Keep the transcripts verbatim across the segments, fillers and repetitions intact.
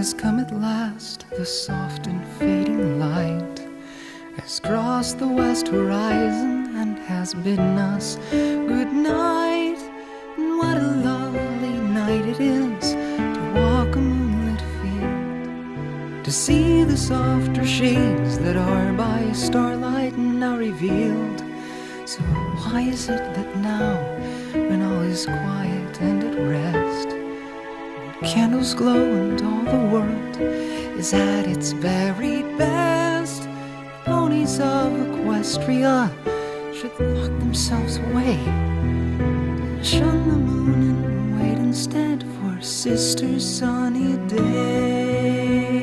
has come at last, the soft and fading light has crossed the west horizon and has bidden us good night. And what a lovely night it is to walk a moonlit field, to see the softer shades that are by starlight now revealed. So why is it that now, when all is quiet and at rest, when candles glow and all the world is at its very best, ponies of Equestria should lock themselves away and shun the moon and wait instead for Sister Sunny Day?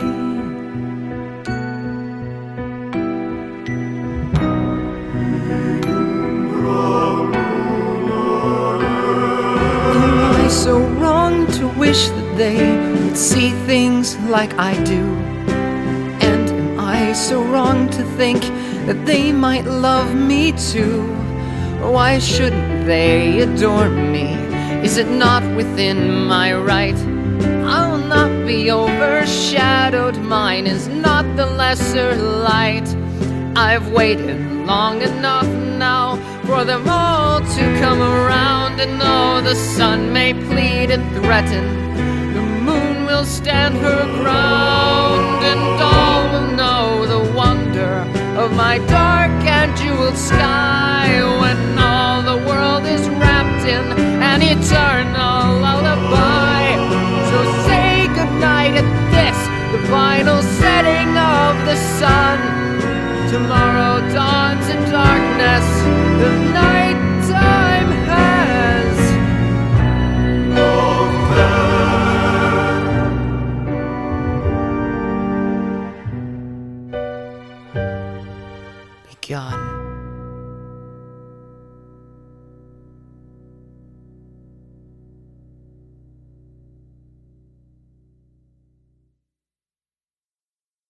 Am I so wrong to wish that they would see things like I do? And am I so wrong to think that they might love me too? Why shouldn't they adore me? Is it not within my right? I'll not be overshadowed, mine is not the lesser light. I've waited long enough now for them all to come around, and though the sun may plead and threaten, the moon will stand her ground, and all will know the wonder of my dark and jeweled sky when all the world is wrapped in an eternal lullaby. So say goodnight at this, the final setting of the sun. Tomorrow dawns in darkness, the night